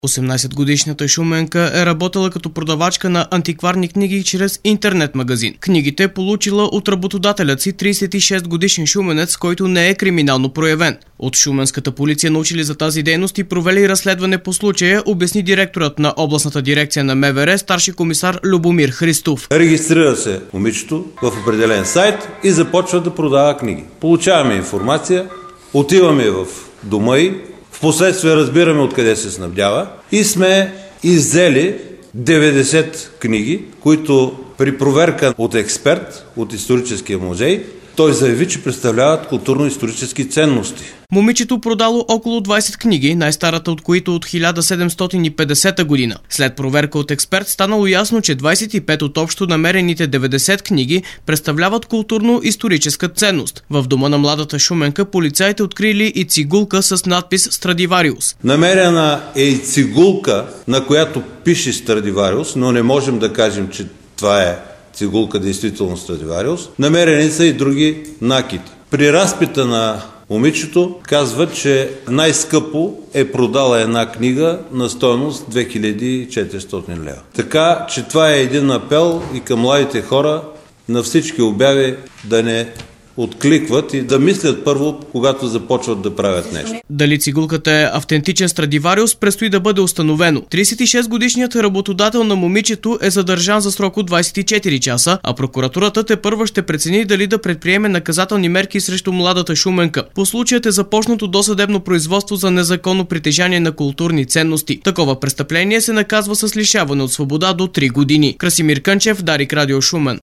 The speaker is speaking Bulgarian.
18-годишната шуменка е работила като продавачка на антикварни книги чрез интернет-магазин. Книгите е получила от работодателят си 36-годишен шуменец, който не е криминално проявен. От шуменската полиция научили за тази дейност и провели разследване по случая, обясни директорът на областната дирекция на МВР, старши комисар Любомир Христов. Регистрира се момичето в определен сайт и започва да продава книги. Получаваме информация, отиваме в дома й, впоследствие разбираме откъде се снабдява и сме иззели 90 книги, които при проверка от експерт от историческия музей, той заяви, че представляват културно-исторически ценности. Момичето продало около 20 книги, най-старата от които от 1750 година. След проверка от експерт станало ясно, че 25 от общо намерените 90 книги представляват културно-историческа ценност. В дома на младата шуменка полицаите открили и цигулка с надпис Страдивариус. Намерена е и цигулка, на която пише Страдивариус, но не можем да кажем, че това е цигулка действително Страдивариус. Намерени са и други накити. При разпита на момичето казва, че най-скъпо е продала една книга на стойност 2400 лева. Така, че това е един апел и към младите хора на всички обяви да не откликват и да мислят първо, когато започват да правят нещо. Дали цигулката е автентичен Страдивариус, предстои да бъде установено. 36-годишният работодател на момичето е задържан за срок от 24 часа, а прокуратурата тепърва ще прецени дали да предприеме наказателни мерки срещу младата шуменка. По случаят е започнато досъдебно производство за незаконно притежание на културни ценности. Такова престъпление се наказва с лишаване от свобода до 3 години. Красимир Кънчев, Дарик Радио Шумен.